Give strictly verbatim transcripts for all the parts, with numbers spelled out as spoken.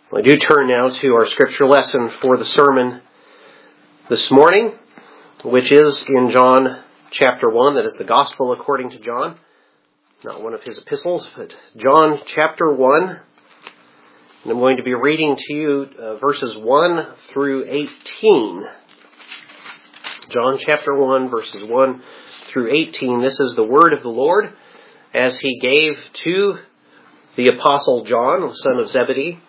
I do turn now to our scripture lesson for the sermon this morning, which is in John chapter one. That is the Gospel according to John. Not one of his epistles, but John chapter one. And I'm going to be reading to you uh, verses one through eighteen. John chapter one, verses one through eighteen. This is the word of the Lord as he gave to the apostle John, the son of Zebedee.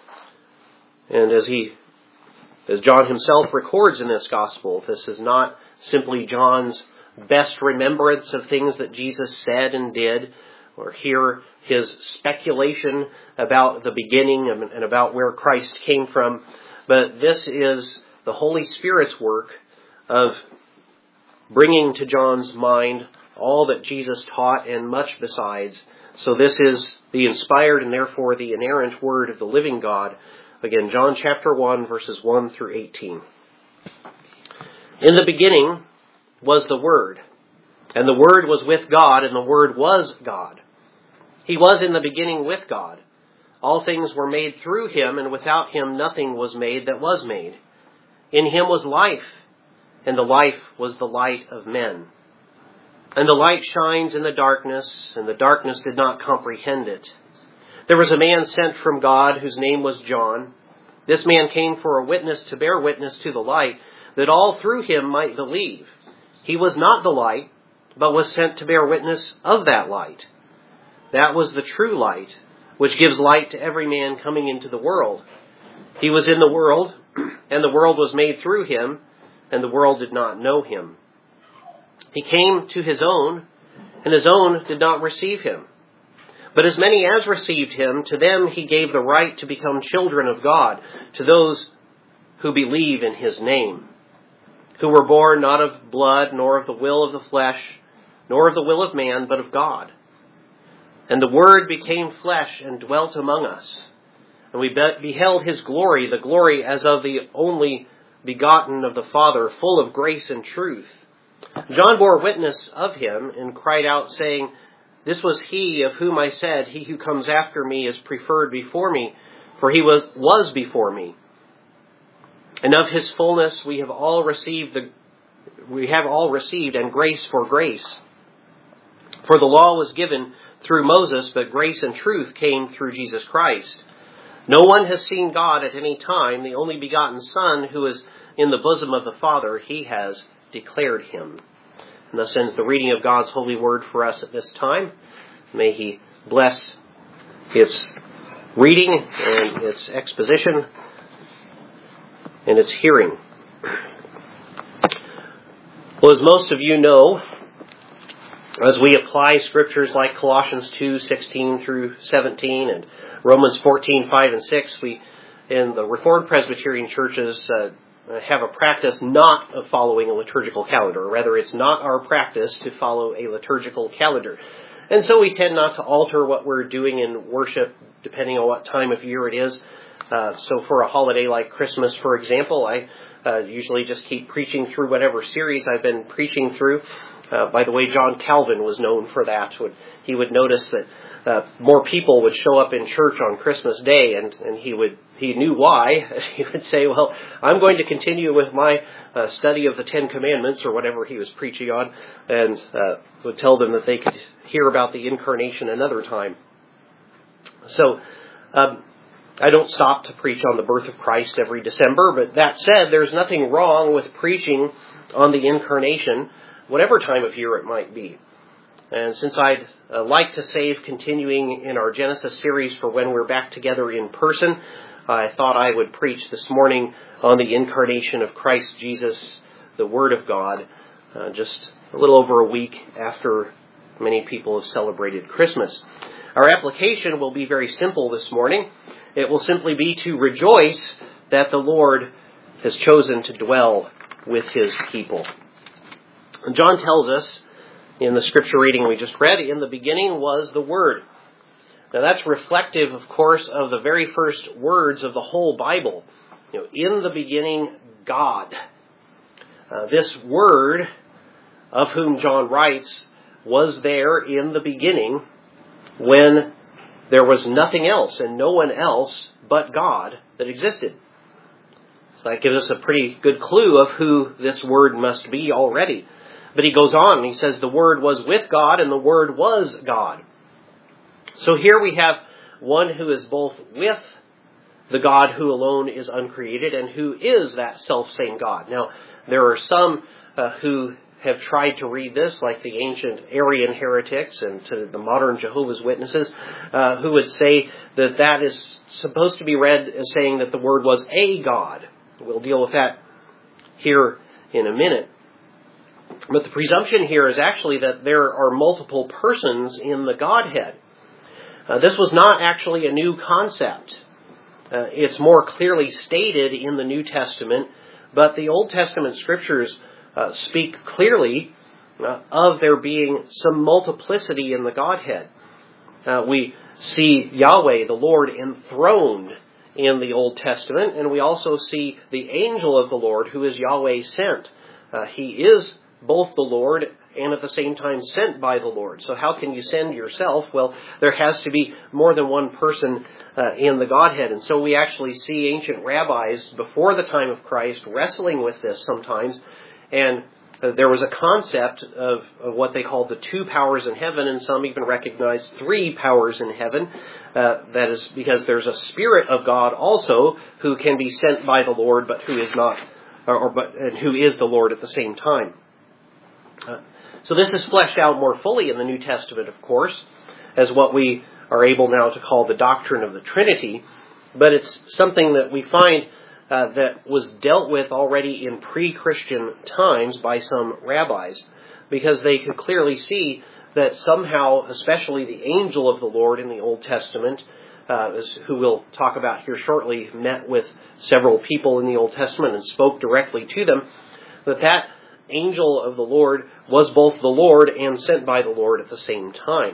And as he, as John himself records in this gospel, this is not simply John's best remembrance of things that Jesus said and did, or hear his speculation about the beginning and about where Christ came from, but this is the Holy Spirit's work of bringing to John's mind all that Jesus taught and much besides. So this is the inspired and therefore the inerrant word of the living God. Again, John chapter one, verses one through eighteen. In the beginning was the Word, and the Word was with God, and the Word was God. He was in the beginning with God. All things were made through him, and without him nothing was made that was made. In him was life, and the life was the light of men. And the light shines in the darkness, and the darkness did not comprehend it. There was a man sent from God whose name was John. This man came for a witness to bear witness to the light, that all through him might believe. He was not the light, but was sent to bear witness of that light. That was the true light, which gives light to every man coming into the world. He was in the world, and the world was made through him, and the world did not know him. He came to his own, and his own did not receive him. But as many as received him, to them he gave the right to become children of God, to those who believe in his name, who were born not of blood, nor of the will of the flesh, nor of the will of man, but of God. And the Word became flesh and dwelt among us. And we beheld his glory, the glory as of the only begotten of the Father, full of grace and truth. John bore witness of him and cried out, saying, This was he of whom I said, He who comes after me is preferred before me, for he was, was before me. And of his fullness we have all received the we have all received and grace for grace. For the law was given through Moses, but grace and truth came through Jesus Christ. No one has seen God at any time. The only begotten Son, who is in the bosom of the Father, he has declared him. And thus ends the reading of God's holy word for us at this time. May he bless its reading and its exposition and its hearing. Well, as most of you know, as we apply scriptures like Colossians two, sixteen through seventeen and Romans fourteen, five and six, we, in the Reformed Presbyterian churches, uh, have a practice not of following a liturgical calendar. Rather, it's not our practice to follow a liturgical calendar. And so we tend not to alter what we're doing in worship depending on what time of year it is. Uh, so for a holiday like Christmas, for example, I uh, usually just keep preaching through whatever series I've been preaching through. Uh, by the way, John Calvin was known for that. He would notice that uh, more people would show up in church on Christmas Day, and, and he would he knew why. He would say, well, I'm going to continue with my uh, study of the Ten Commandments, or whatever he was preaching on, and uh, would tell them that they could hear about the incarnation another time. So um, I don't stop to preach on the birth of Christ every December, but that said, there's nothing wrong with preaching on the incarnation, whatever time of year it might be. And since I'd uh, like to save continuing in our Genesis series for when we're back together in person, I thought I would preach this morning on the incarnation of Christ Jesus, the Word of God, uh, just a little over a week after many people have celebrated Christmas. Our application will be very simple this morning. It will simply be to rejoice that the Lord has chosen to dwell with his people. And John tells us in the scripture reading we just read, in the beginning was the Word. Now that's reflective, of course, of the very first words of the whole Bible. You know, in the beginning, God. Uh, this Word, of whom John writes, was there in the beginning when there was nothing else and no one else but God that existed. So that gives us a pretty good clue of who this Word must be already. But he goes on and he says the Word was with God and the Word was God. So here we have one who is both with the God who alone is uncreated and who is that self-same God. Now, there are some uh, who have tried to read this, like the ancient Arian heretics and to the modern Jehovah's Witnesses, uh, who would say that that is supposed to be read as saying that the Word was a God. We'll deal with that here in a minute. But the presumption here is actually that there are multiple persons in the Godhead. Uh, this was not actually a new concept. Uh, it's more clearly stated in the New Testament, but the Old Testament scriptures uh, speak clearly uh, of there being some multiplicity in the Godhead. Uh, we see Yahweh, the Lord, enthroned in the Old Testament, and we also see the angel of the Lord, who is Yahweh sent. Uh, he is both the Lord and at the same time sent by the Lord. So how can you send yourself? Well, there has to be more than one person uh, in the Godhead. And so we actually see ancient rabbis before the time of Christ wrestling with this sometimes. And uh, there was a concept of, of what they called the two powers in heaven, and some even recognized three powers in heaven. Uh, that is because there's a Spirit of God also who can be sent by the Lord, but who is not, or, or but and who is the Lord at the same time. Uh, so this is fleshed out more fully in the New Testament, of course, as what we are able now to call the doctrine of the Trinity. But it's something that we find uh, that was dealt with already in pre-Christian times by some rabbis, because they could clearly see that somehow, especially the angel of the Lord in the Old Testament, uh, who we'll talk about here shortly, met with several people in the Old Testament and spoke directly to them, that that angel of the Lord was both the Lord and sent by the Lord at the same time.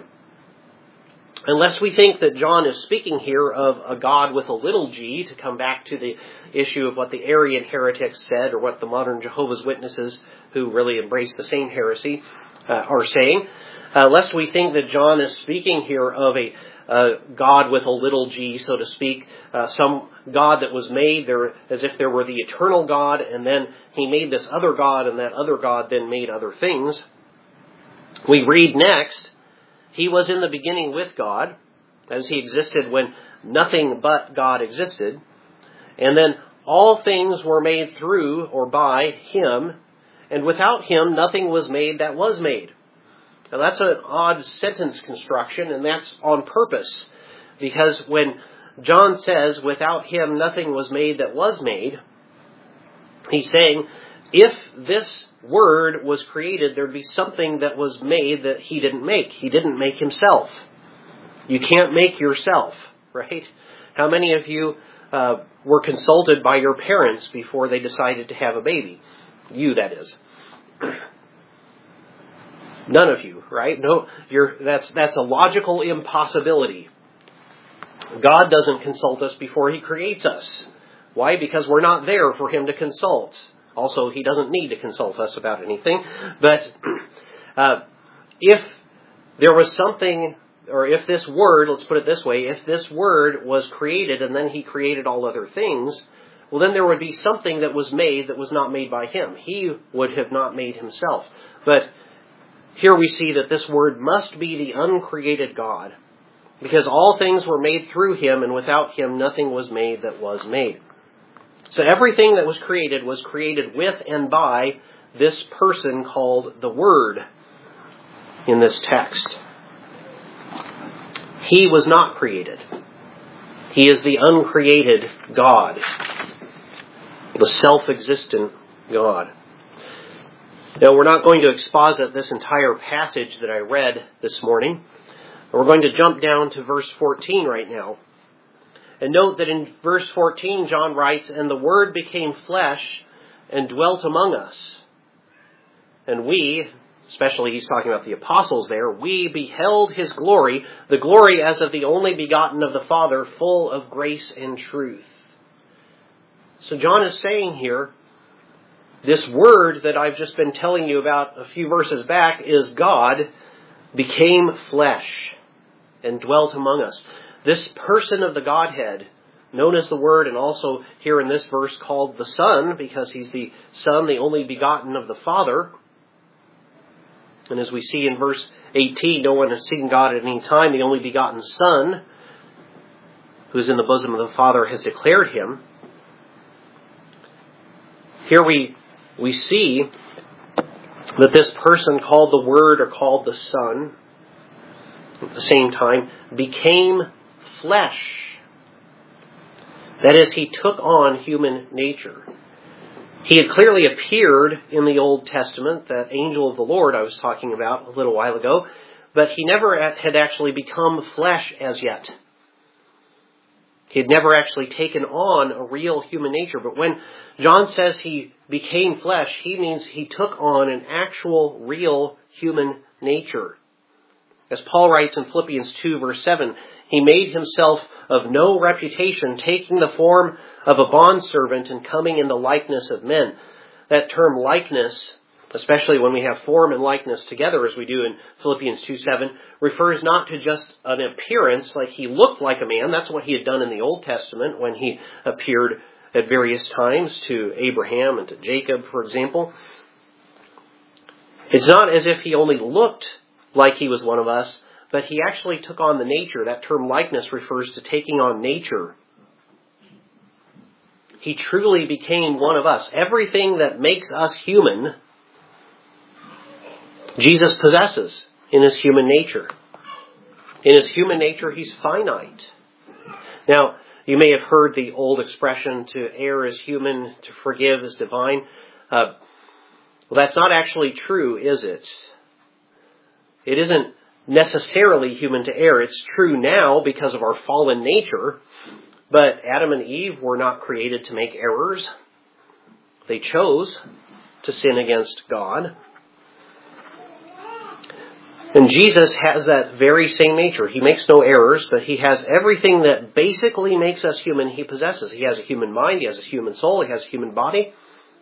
Unless we think that John is speaking here of a God with a little g, to come back to the issue of what the Arian heretics said, or what the modern Jehovah's Witnesses, who really embrace the same heresy, uh, are saying. Uh, lest we think that John is speaking here of a uh, God with a little g, so to speak, uh, some God that was made there as if there were the eternal God, and then he made this other God, and that other God then made other things. We read next, he was in the beginning with God, as he existed when nothing but God existed, and then all things were made through or by him, and without him nothing was made that was made. Now that's an odd sentence construction, and that's on purpose, because when John says, without him nothing was made that was made, he's saying, if this word was created, there'd be something that was made that he didn't make. He didn't make himself. You can't make yourself, right? How many of you uh, were consulted by your parents before they decided to have a baby? You, that is. None of you, right? No, you're, that's, that's a logical impossibility. God doesn't consult us before he creates us. Why? Because we're not there for him to consult. Also, he doesn't need to consult us about anything. But uh, if there was something, or if this word, let's put it this way, if this word was created and then he created all other things, well, then there would be something that was made that was not made by him. He would have not made himself. But here we see that this word must be the uncreated God, because all things were made through him, and without him nothing was made that was made. So everything that was created was created with and by this person called the Word in this text. He was not created. He is the uncreated God, the self-existent God. Now, we're not going to exposit this entire passage that I read this morning. We're going to jump down to verse fourteen right now. And note that in verse fourteen, John writes, "And the Word became flesh and dwelt among us. And we," especially he's talking about the apostles there, "we beheld his glory, the glory as of the only begotten of the Father, full of grace and truth." So John is saying here, this Word that I've just been telling you about a few verses back is God became flesh and dwelt among us. This person of the Godhead known as the Word, and also here in this verse called the Son, because he's the Son, the only begotten of the Father. And as we see in verse eighteen, no one has seen God at any time. The only begotten Son, who is in the bosom of the Father, has declared him. Here we, we see that this person called the Word or called the Son, at the same time, became flesh. That is, he took on human nature. He had clearly appeared in the Old Testament, that angel of the Lord I was talking about a little while ago, but he never had actually become flesh as yet. He had never actually taken on a real human nature. But when John says he became flesh, he means he took on an actual, real human nature. As Paul writes in Philippians two, verse seven, he made himself of no reputation, taking the form of a bondservant and coming in the likeness of men. That term likeness, especially when we have form and likeness together, as we do in Philippians two seven, refers not to just an appearance, like he looked like a man. That's what he had done in the Old Testament when he appeared at various times to Abraham and to Jacob, for example. It's not as if he only looked like he was one of us, but he actually took on the nature. That term likeness refers to taking on nature. He truly became one of us. Everything that makes us human, Jesus possesses in his human nature. In his human nature, he's finite. Now, you may have heard the old expression, to err is human, to forgive is divine. Uh, well, that's not actually true, is it? It isn't necessarily human to err. It's true now because of our fallen nature, but Adam and Eve were not created to make errors. They chose to sin against God. And Jesus has that very same nature. He makes no errors, but he has everything that basically makes us human, he possesses. He has a human mind, he has a human soul, he has a human body.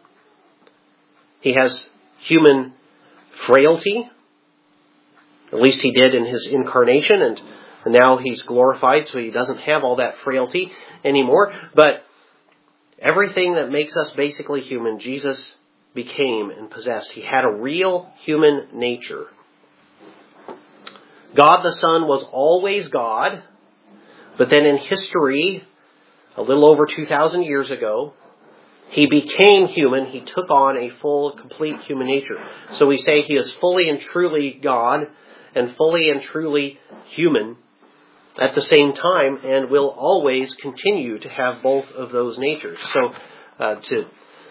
He has human frailty. At least he did in his incarnation, and, and now he's glorified, so he doesn't have all that frailty anymore. But everything that makes us basically human, Jesus became and possessed. He had a real human nature. God the Son was always God, but then in history, a little over two thousand years ago, he became human. He took on a full, complete human nature. So we say he is fully and truly God and fully and truly human at the same time, and will always continue to have both of those natures. So uh, to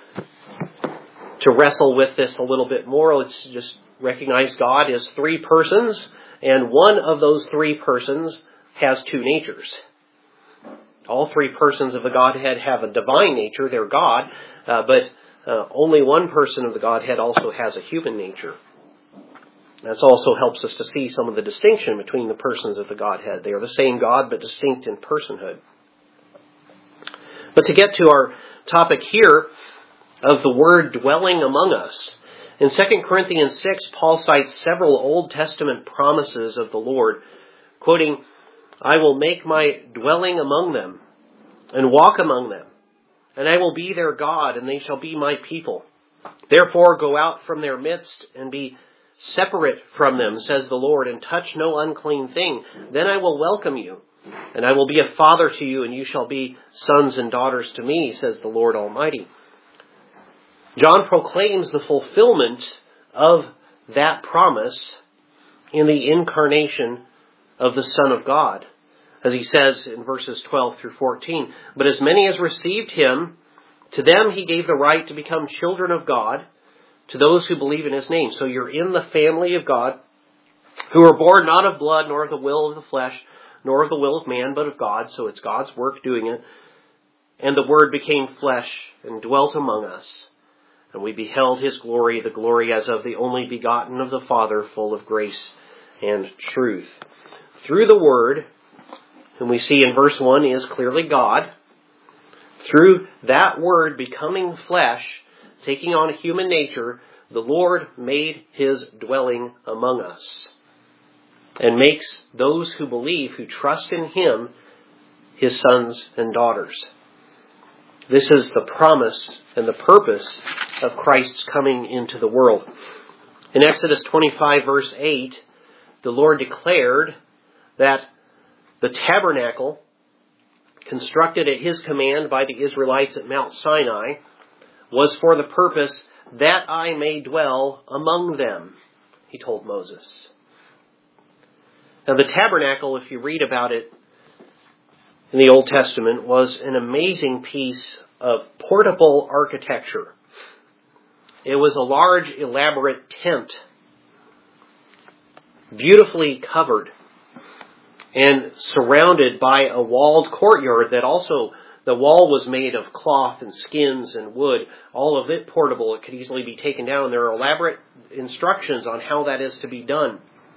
to wrestle with this a little bit more, let's just recognize God as three persons, and one of those three persons has two natures. All three persons of the Godhead have a divine nature, they're God, uh, but uh, only one person of the Godhead also has a human nature. That also helps us to see some of the distinction between the persons of the Godhead. They are the same God, but distinct in personhood. But to get to our topic here of the Word dwelling among us, in Second Corinthians six, Paul cites several Old Testament promises of the Lord, quoting, "I will make my dwelling among them, and walk among them, and I will be their God, and they shall be my people. Therefore go out from their midst, and be separate from them, says the Lord, and touch no unclean thing. Then I will welcome you, and I will be a father to you, and you shall be sons and daughters to me, says the Lord Almighty." John proclaims the fulfillment of that promise in the incarnation of the Son of God. As he says in verses twelve through fourteen, "But as many as received him, to them he gave the right to become children of God, to those who believe in his name." So you're in the family of God, who are born not of blood, nor of the will of the flesh, nor of the will of man, but of God. So it's God's work doing it. "And the Word became flesh and dwelt among us. And we beheld his glory, the glory as of the only begotten of the Father, full of grace and truth." Through the Word, whom we see in verse one is clearly God, through that Word becoming flesh, taking on a human nature, the Lord made his dwelling among us, and makes those who believe, who trust in him, his sons and daughters. This is the promise and the purpose of Christ's coming into the world. In Exodus twenty-five, verse eight, the Lord declared that the tabernacle, constructed at his command by the Israelites at Mount Sinai, was for the purpose that I may dwell among them, he told Moses. Now the tabernacle, if you read about it in the Old Testament, was an amazing piece of portable architecture. It was a large, elaborate tent, beautifully covered and surrounded by a walled courtyard that also, the wall was made of cloth and skins and wood, all of it portable. It could easily be taken down. There are elaborate instructions on how that is to be done.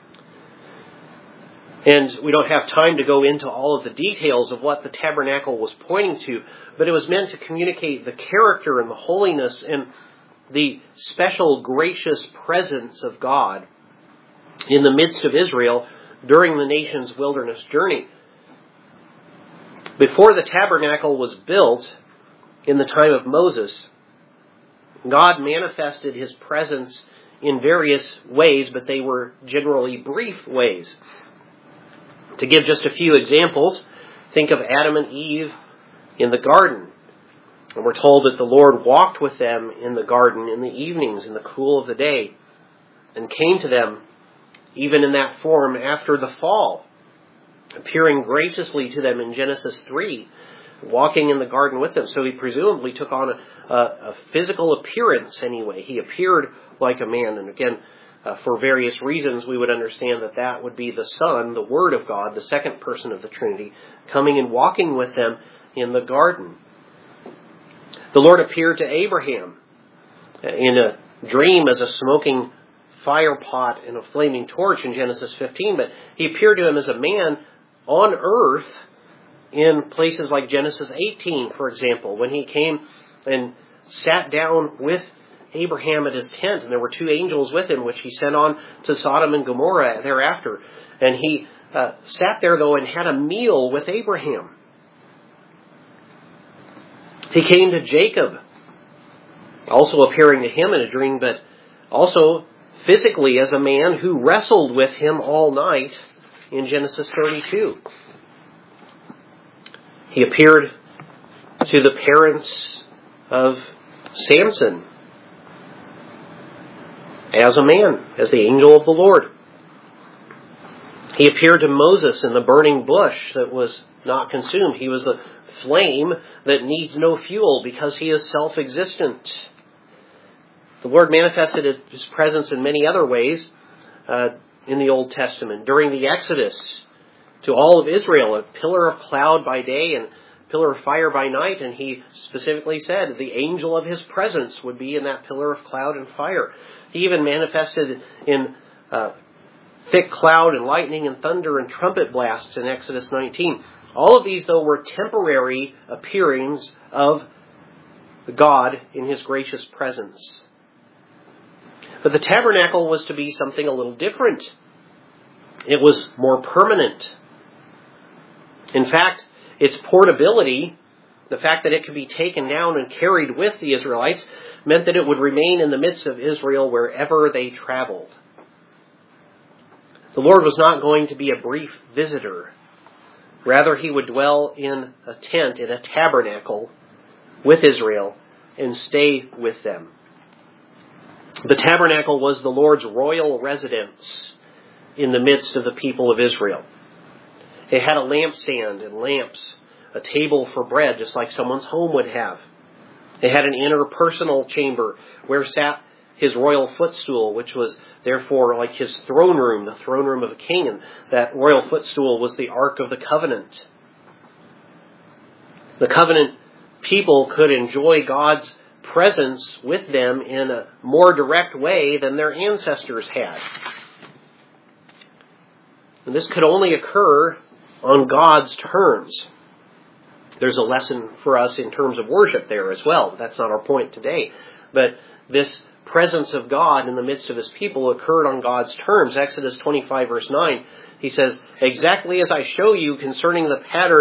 And we don't have time to go into all of the details of what the tabernacle was pointing to, but it was meant to communicate the character and the holiness and the special gracious presence of God in the midst of Israel during the nation's wilderness journey. Before the tabernacle was built, in the time of Moses, God manifested his presence in various ways, but they were generally brief ways. To give just a few examples, think of Adam and Eve in the garden. And we're told that the Lord walked with them in the garden in the evenings, in the cool of the day, and came to them even in that form after the fall, appearing graciously to them in Genesis three, walking in the garden with them. So he presumably took on a, a, a physical appearance anyway. He appeared like a man. And again, uh, for various reasons, we would understand that that would be the Son, the Word of God, the second person of the Trinity, coming and walking with them in the garden. The Lord appeared to Abraham in a dream as a smoking fire pot and a flaming torch in Genesis fifteen, but he appeared to him as a man on earth in places like Genesis eighteen, for example, when he came and sat down with Abraham at his tent, and there were two angels with him, which he sent on to Sodom and Gomorrah thereafter. And he uh, sat there, though, and had a meal with Abraham. He came to Jacob, also appearing to him in a dream, but also physically as a man who wrestled with him all night in Genesis thirty-two. He appeared to the parents of Samson as a man, as the angel of the Lord. He appeared to Moses in the burning bush that was not consumed. He was the flame that needs no fuel because he is self-existent. The Lord manifested his presence in many other ways uh, in the Old Testament. During the Exodus to all of Israel, a pillar of cloud by day and pillar of fire by night, and he specifically said the angel of his presence would be in that pillar of cloud and fire. He even manifested in uh, thick cloud and lightning and thunder and trumpet blasts in Exodus nineteen. All of these, though, were temporary appearings of God in his gracious presence. But the tabernacle was to be something a little different. It was more permanent. In fact, its portability, the fact that it could be taken down and carried with the Israelites, meant that it would remain in the midst of Israel wherever they traveled. The Lord was not going to be a brief visitor. Rather, he would dwell in a tent, in a tabernacle with Israel and stay with them. The tabernacle was the Lord's royal residence in the midst of the people of Israel. It had a lampstand and lamps, a table for bread, just like someone's home would have. It had an inner personal chamber where sat his royal footstool, which was therefore like his throne room, the throne room of a king. And that royal footstool was the Ark of the Covenant. The covenant people could enjoy God's presence with them in a more direct way than their ancestors had. And this could only occur on God's terms. There's a lesson for us in terms of worship there as well. That's not our point today. But this presence of God in the midst of his people occurred on God's terms. Exodus twenty-five verse nine, he says, "Exactly as I show you concerning the pattern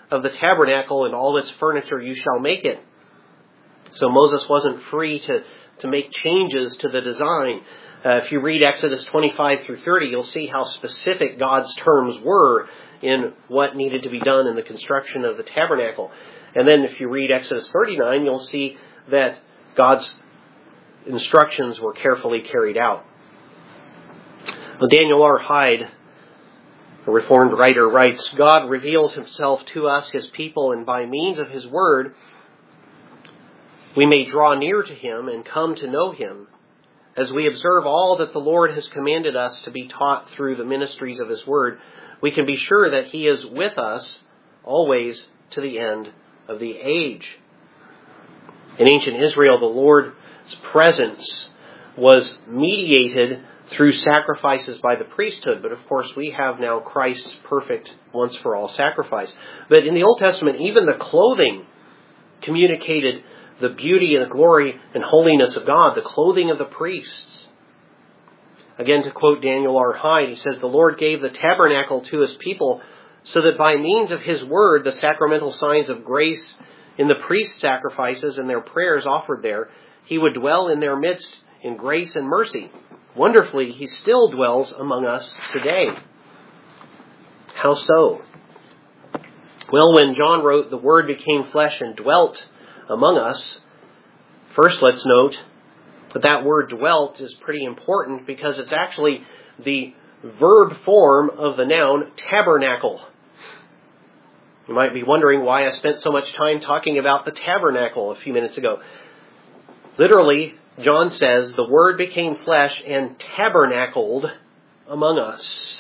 of the tabernacle and all its furniture you shall make it. So Moses wasn't free to, to make changes to the design. Uh, if you read Exodus twenty-five through thirty, you'll see how specific God's terms were in what needed to be done in the construction of the tabernacle. And then if you read Exodus thirty-nine, you'll see that God's instructions were carefully carried out. Well, Daniel R. Hyde, a Reformed writer, writes, God reveals himself to us, his people, and by means of his word, we may draw near to him and come to know him. As we observe all that the Lord has commanded us to be taught through the ministries of his word, we can be sure that he is with us always to the end of the age. In ancient Israel, the Lord's presence was mediated through sacrifices by the priesthood. But of course, we have now Christ's perfect once-for-all sacrifice. But in the Old Testament, even the clothing communicated the beauty and the glory and holiness of God, the clothing of the priests. Again, to quote Daniel R. Hyde, he says, the Lord gave the tabernacle to his people so that by means of his word, the sacramental signs of grace in the priest sacrifices and their prayers offered there, he would dwell in their midst in grace and mercy. Wonderfully, he still dwells among us today. How so? Well, when John wrote, the Word became flesh and dwelt among us, first let's note that that word dwelt is pretty important because it's actually the verb form of the noun tabernacle. You might be wondering why I spent so much time talking about the tabernacle a few minutes ago. Literally, John says, the Word became flesh and tabernacled among us.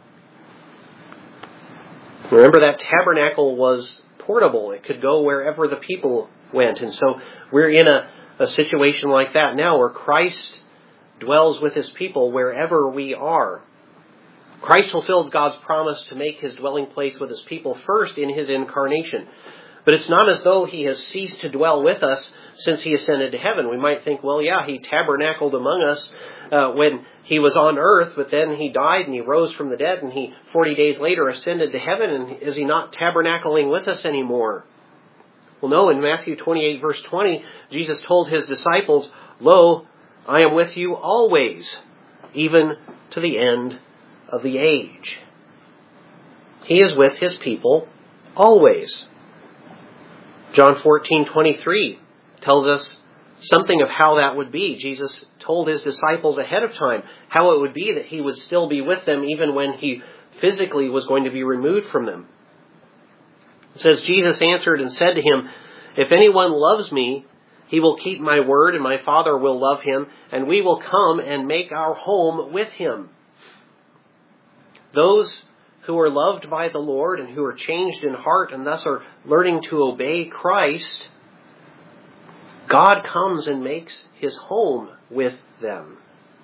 Remember, that tabernacle was portable. It could go wherever the people went. And so we're in a, a situation like that now where Christ dwells with his people wherever we are. Christ fulfills God's promise to make his dwelling place with his people first in his incarnation. But it's not as though he has ceased to dwell with us since he ascended to heaven. We might think, well, yeah, he tabernacled among us uh, when he was on earth, but then he died and he rose from the dead and he forty days later ascended to heaven. And is he not tabernacling with us anymore? Well, no, in Matthew twenty-eight, verse twenty, Jesus told his disciples, lo, I am with you always, even to the end of the age. He is with his people always. John fourteen twenty-three tells us something of how that would be. Jesus told his disciples ahead of time how it would be that he would still be with them even when he physically was going to be removed from them. It says, Jesus answered and said to him, if anyone loves me, he will keep my word, and my Father will love him, and we will come and make our home with him. Those who are loved by the Lord and who are changed in heart and thus are learning to obey Christ, God comes and makes his home with them.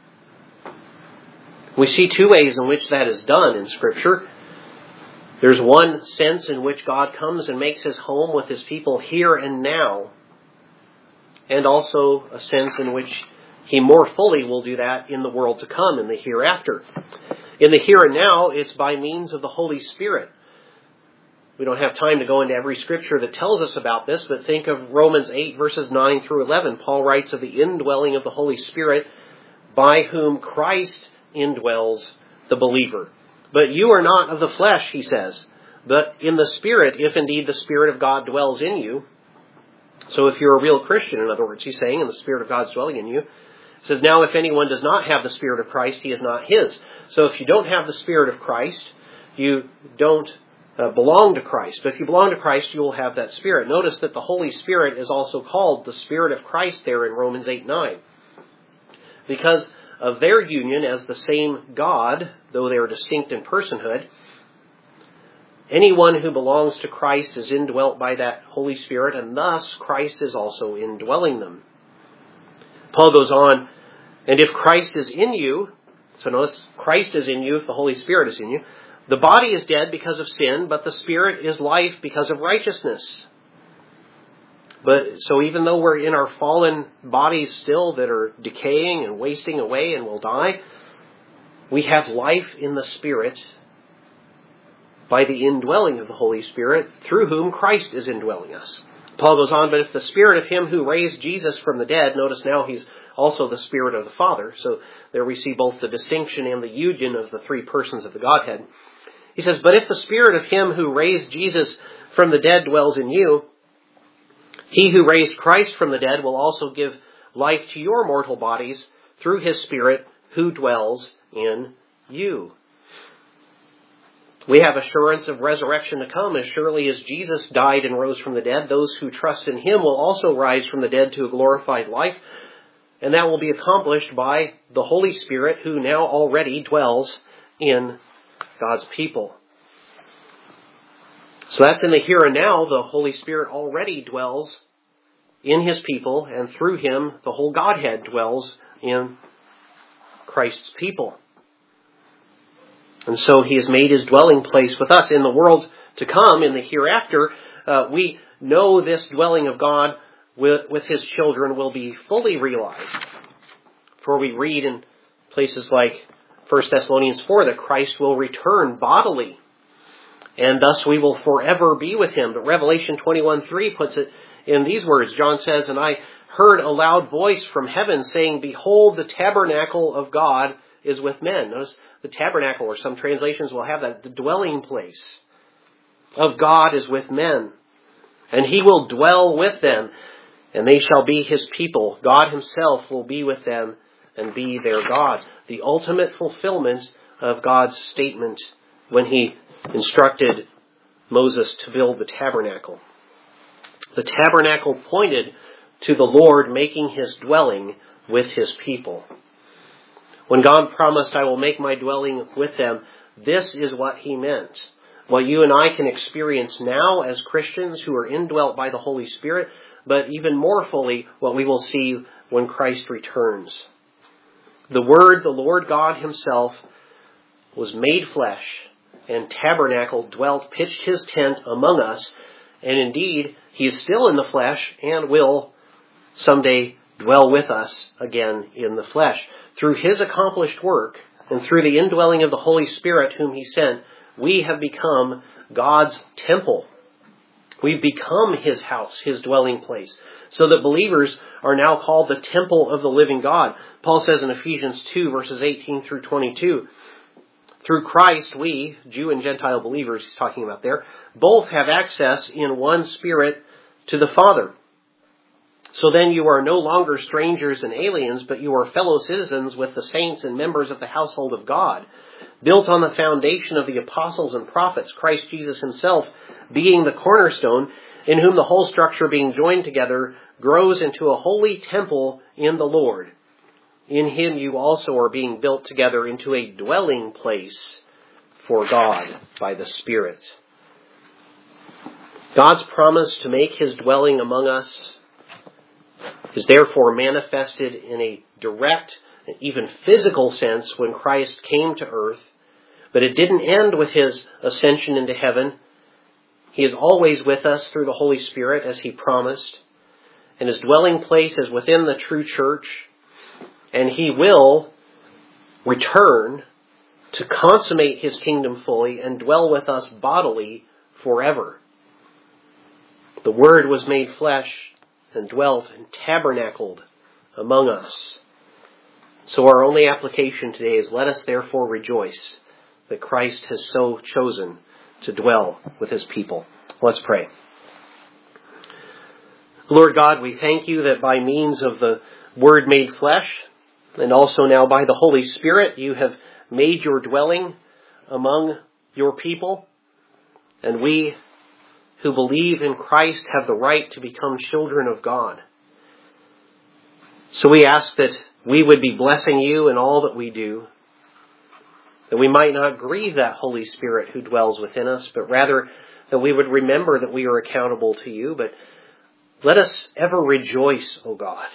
We see two ways in which that is done in Scripture. There's one sense in which God comes and makes his home with his people here and now, and also a sense in which he more fully will do that in the world to come, in the hereafter. In the here and now, it's by means of the Holy Spirit. We don't have time to go into every scripture that tells us about this, but think of Romans eight, verses nine through eleven. Paul writes of the indwelling of the Holy Spirit, by whom Christ indwells the believer. But you are not of the flesh, he says, but in the Spirit, if indeed the Spirit of God dwells in you. So if you're a real Christian, in other words, he's saying, and the Spirit of God's dwelling in you. It says, now if anyone does not have the Spirit of Christ, he is not his. So if you don't have the Spirit of Christ, you don't uh, belong to Christ. But if you belong to Christ, you will have that Spirit. Notice that the Holy Spirit is also called the Spirit of Christ there in Romans eight nine. Because of their union as the same God, though they are distinct in personhood, anyone who belongs to Christ is indwelt by that Holy Spirit, and thus Christ is also indwelling them. Paul goes on, and if Christ is in you, so notice Christ is in you if the Holy Spirit is in you, the body is dead because of sin, but the Spirit is life because of righteousness. But so even though we're in our fallen bodies still that are decaying and wasting away and will die, we have life in the Spirit by the indwelling of the Holy Spirit, through whom Christ is indwelling us. Paul goes on, but if the Spirit of him who raised Jesus from the dead, notice now he's also the Spirit of the Father, so there we see both the distinction and the union of the three persons of the Godhead. He says, but if the Spirit of him who raised Jesus from the dead dwells in you, he who raised Christ from the dead will also give life to your mortal bodies through his Spirit who dwells in you. We have assurance of resurrection to come. As surely as Jesus died and rose from the dead, those who trust in him will also rise from the dead to a glorified life. And that will be accomplished by the Holy Spirit who now already dwells in God's people. So that's in the here and now. The Holy Spirit already dwells in his people, and through him the whole Godhead dwells in Christ's people. And so he has made his dwelling place with us. In the world to come, in the hereafter, uh, we know this dwelling of God with, with his children will be fully realized. For we read in places like First Thessalonians four that Christ will return bodily, and thus we will forever be with him. But Revelation twenty-one three puts it in these words. John says, and I heard a loud voice from heaven saying, behold, the tabernacle of God is with men. Notice the tabernacle, or some translations will have that, the dwelling place of God is with men. And he will dwell with them, and they shall be his people. God himself will be with them and be their God. The ultimate fulfillment of God's statement when he instructed Moses to build the tabernacle. The tabernacle pointed to the Lord making his dwelling with his people. When God promised, I will make my dwelling with them, this is what he meant. What you and I can experience now as Christians who are indwelt by the Holy Spirit, but even more fully what we will see when Christ returns. The Word, the Lord God himself, was made flesh and tabernacled, dwelt, pitched his tent among us, and indeed he is still in the flesh and will someday dwell with us again in the flesh. Through his accomplished work and through the indwelling of the Holy Spirit whom he sent, we have become God's temple. We've become his house, his dwelling place, so that believers are now called the temple of the living God. Paul says in Ephesians two, verses eighteen through twenty-two, through Christ we, Jew and Gentile believers he's talking about there, both have access in one Spirit to the Father. So then you are no longer strangers and aliens, but you are fellow citizens with the saints and members of the household of God, built on the foundation of the apostles and prophets, Christ Jesus himself being the cornerstone, in whom the whole structure being joined together grows into a holy temple in the Lord. In him you also are being built together into a dwelling place for God by the Spirit. God's promise to make his dwelling among us is therefore manifested in a direct and even physical sense when Christ came to earth. But it didn't end with his ascension into heaven. He is always with us through the Holy Spirit as he promised. And his dwelling place is within the true church. And he will return to consummate his kingdom fully and dwell with us bodily forever. The Word was made flesh and dwelt and tabernacled among us. So our only application today is, let us therefore rejoice that Christ has so chosen to dwell with his people. Let's pray. Lord God, we thank you that by means of the Word made flesh, and also now by the Holy Spirit, you have made your dwelling among your people. And we who believe in Christ have the right to become children of God. So we ask that we would be blessing you in all that we do, that we might not grieve that Holy Spirit who dwells within us, but rather that we would remember that we are accountable to you. But let us ever rejoice, O God,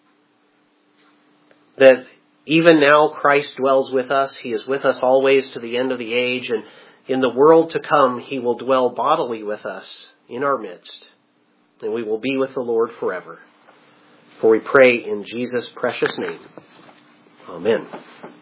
that even now Christ dwells with us. He is with us always to the end of the age, and in the world to come, he will dwell bodily with us in our midst, and we will be with the Lord forever. For we pray in Jesus' precious name. Amen.